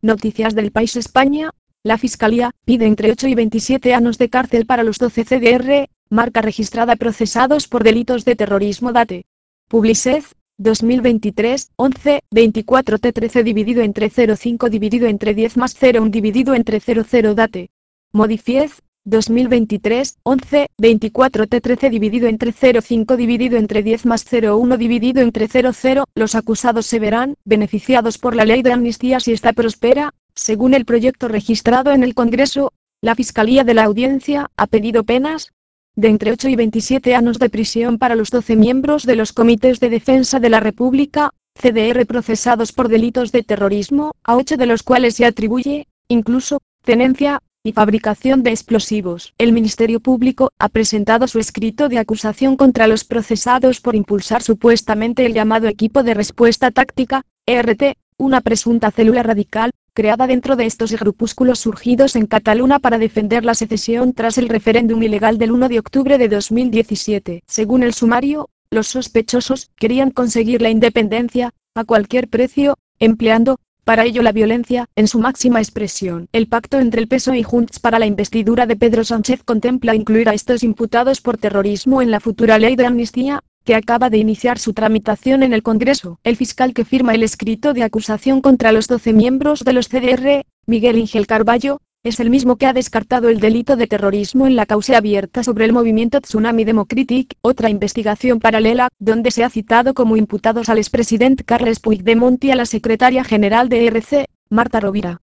Noticias del País España. La Fiscalía pide entre 8 y 27 años de cárcel para los 12 CDR, marca registrada procesados por delitos de terrorismo. Date. Publicez, 2023, 11, 24 T13 dividido entre 0,5 dividido entre 10 más 0,1 dividido entre 0,0 Date. Modifiez, 2023, 11, 24 T13 dividido entre 0,5 dividido entre 10 más 0,1 dividido entre 0,0. Los acusados se verán beneficiados por la ley de amnistía si esta prospera. Según el proyecto registrado en el Congreso, la Fiscalía de la Audiencia ha pedido penas de entre 8 y 27 años de prisión para los 12 miembros de los Comités de Defensa de la República, CDR, procesados por delitos de terrorismo, a 8 de los cuales se atribuye, incluso, tenencia y fabricación de explosivos. El Ministerio Público ha presentado su escrito de acusación contra los procesados por impulsar supuestamente el llamado Equipo de Respuesta Táctica, ERT, una presunta célula radical, creada dentro de estos grupúsculos surgidos en Cataluña para defender la secesión tras el referéndum ilegal del 1 de octubre de 2017. Según el sumario, los sospechosos querían conseguir la independencia, a cualquier precio, empleando, para ello, la violencia, en su máxima expresión. El pacto entre el PSOE y Junts para la investidura de Pedro Sánchez contempla incluir a estos imputados por terrorismo en la futura ley de amnistía, que acaba de iniciar su tramitación en el Congreso. El fiscal que firma el escrito de acusación contra los 12 miembros de los CDR, Miguel Ángel Carballo, es el mismo que ha descartado el delito de terrorismo en la causa abierta sobre el movimiento Tsunami Democratic, otra investigación paralela, donde se ha citado como imputados al expresidente Carles Puigdemont y a la secretaria general de ERC, Marta Rovira.